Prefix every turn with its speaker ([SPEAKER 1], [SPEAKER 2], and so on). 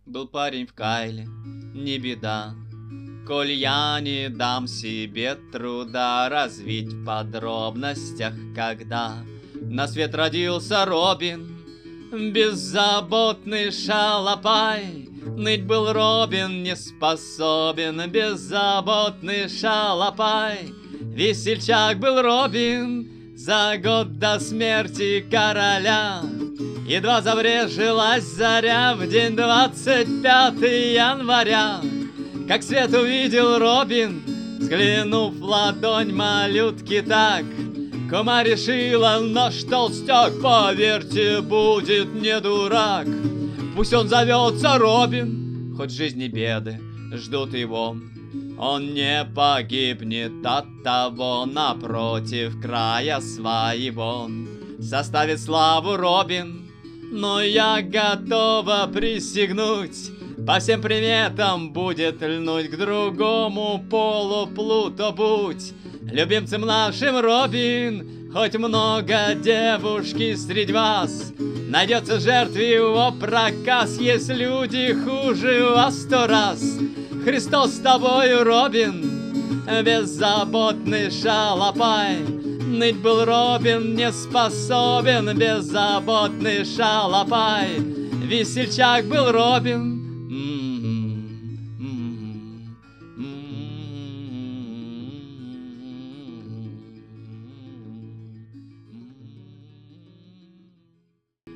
[SPEAKER 1] Был парень в Кайле, не беда, коль я не дам себе труда развить в подробностях, когда на свет родился Робин, беззаботный шалопай. Ныть был Робин не способен, беззаботный шалопай. Весельчак был Робин за год до смерти короля. Едва забрежилась заря в день 25 января, как свет увидел Робин, взглянув в ладонь малютки так. Кума решила, наш толстяк, поверьте, будет не дурак. Пусть он зовется Робин, хоть жизни беды ждут его. Он не погибнет от того, напротив края своего составит славу Робин. Но я готова присягнуть, по всем приметам будет льнуть к другому полу Плуто будь. Любимцем нашим Робин, хоть много девушки среди вас, найдется жертве его проказ, есть люди хуже вас 100 раз. Христос с тобою, Робин, беззаботный шалопай. Ныть был Робин не способен, беззаботный шалопай. Весельчак был Робин